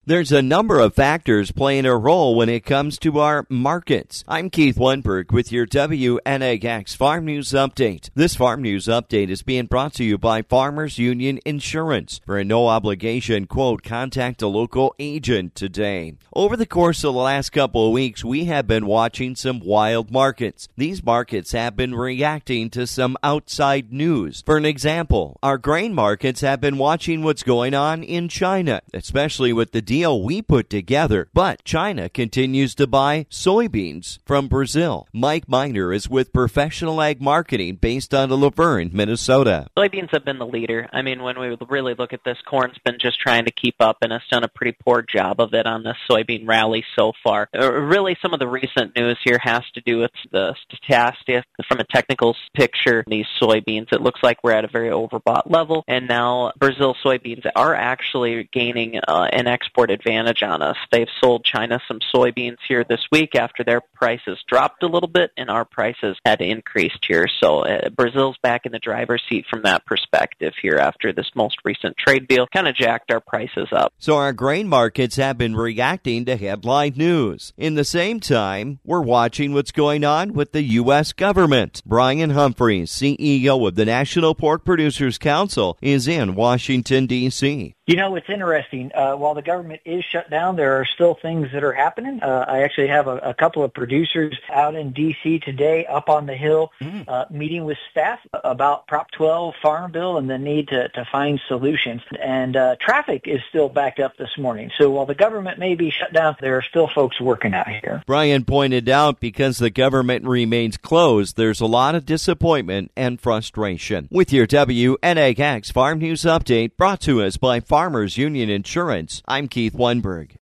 There's a number of factors playing a role when it comes to our markets. I'm Keith Lundberg with your WNAX Farm News Update. This Farm News Update is being brought to you by Farmers Union Insurance. For a no-obligation quote, contact a local agent today. Over the course of the last couple of weeks, we have been watching some wild markets. These markets have been reacting to some outside news. For an example, our grain markets have been watching what's going on in China, especially with the deal we put together, but China continues to buy soybeans from Brazil. Mike Miner is with Professional Ag Marketing based out of Laverne, Minnesota. Soybeans have been the leader. I mean, when we really look at this, corn's been just trying to keep up and has done a pretty poor job of it on this soybean rally so far. Really, some of the recent news here has to do with the statistics from a technical picture. These soybeans, it looks like we're at a very overbought level, and now Brazil soybeans are actually gaining an export advantage on us. They've sold China some soybeans here this week after their prices dropped a little bit and our prices had increased here. So Brazil's back in the driver's seat from that perspective here after this most recent trade deal kind of jacked our prices up. So our grain markets have been reacting to headline news. In the same time, we're watching what's going on with the U.S. government. Brian Humphreys, CEO of the National Pork Producers Council, is in Washington, D.C. You know, it's interesting. While the government is shut down, there are still things that are happening. I actually have a couple of producers out in D.C. today up on the Hill meeting with staff about Prop 12 Farm Bill and the need to find solutions. And traffic is still backed up this morning. So while the government may be shut down, there are still folks working out here. Brian pointed out because the government remains closed, there's a lot of disappointment and frustration. With your WNAX Farm News Update brought to us by Farmers Union Insurance, I'm Keith Lundberg.